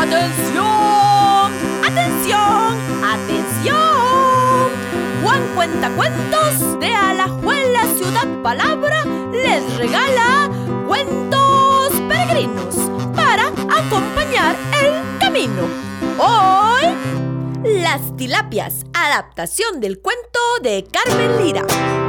¡Atención! ¡Atención! ¡Atención! Juan Cuentacuentos de Alajuela Ciudad Palabra les regala cuentos peregrinos para acompañar el camino. Hoy, Las Tilapias, adaptación del cuento de Carmen Lira.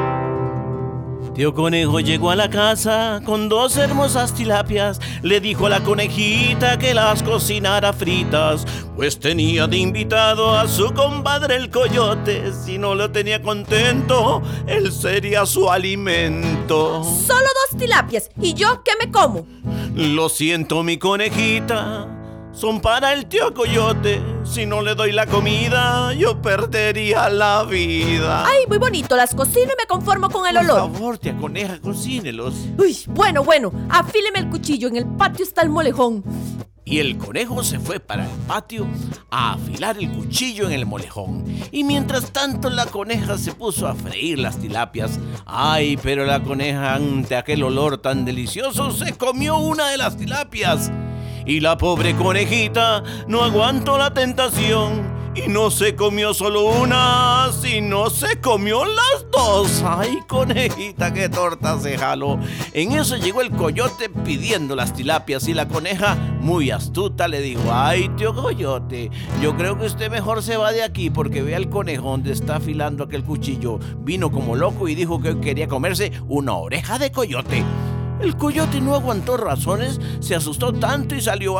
Tío Conejo llegó a la casa con 2 hermosas tilapias. Le dijo a la conejita que las cocinara fritas, pues tenía de invitado a su compadre el coyote. Si no lo tenía contento, él sería su alimento. Solo 2 tilapias, ¿y yo qué me como? Lo siento, mi conejita, son para el tío Coyote. Si no le doy la comida, yo perdería la vida. Ay, muy bonito, las cocino y me conformo con el olor. Por favor, tía Coneja, cocínelos. Uy, bueno, afíleme el cuchillo, en el patio está el molejón. Y el conejo se fue para el patio a afilar el cuchillo en el molejón. Y mientras tanto la coneja se puso a freír las tilapias. Ay, pero la coneja, ante aquel olor tan delicioso, se comió una de las tilapias. Y la pobre conejita no aguantó la tentación y no se comió solo una, sino se comió las 2. ¡Ay, conejita, qué torta se jaló! En eso llegó el coyote pidiendo las tilapias y la coneja, muy astuta, le dijo: ¡Ay, tío Coyote, yo creo que usted mejor se va de aquí, porque vea el conejo donde está afilando aquel cuchillo! Vino como loco y dijo que quería comerse una oreja de coyote. El coyote no aguantó razones, se asustó tanto y salió: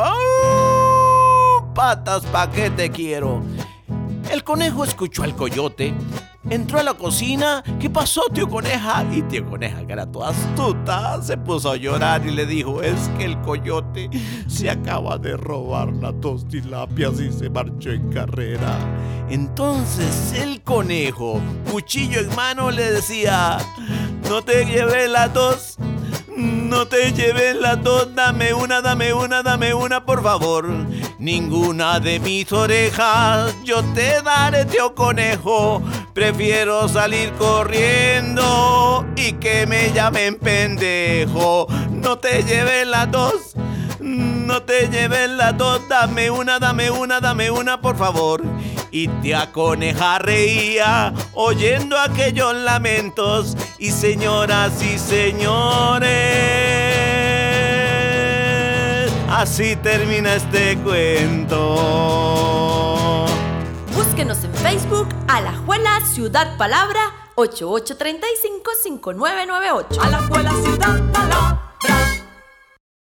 ¡Ah! ¡Patas, pa' qué te quiero! El conejo escuchó al coyote, entró a la cocina. ¿Qué pasó, tío Coneja? Y tío Coneja, que era toda astuta, se puso a llorar y le dijo: es que el coyote se acaba de robar las 2 tilapias y se marchó en carrera. Entonces el conejo, cuchillo en mano, le decía: no te lleves las 2. No te lleves las 2, dame una, por favor. Ninguna de mis orejas yo te daré, tío Conejo. Prefiero salir corriendo y que me llamen pendejo. No te lleves las 2, no te lleves las 2, dame una, por favor. Y tía Coneja reía oyendo aquellos lamentos. Y señoras y señores, así termina este cuento. Búsquenos en Facebook, Alajuela Ciudad Palabra, 8835-5998. Alajuela Ciudad Palabra.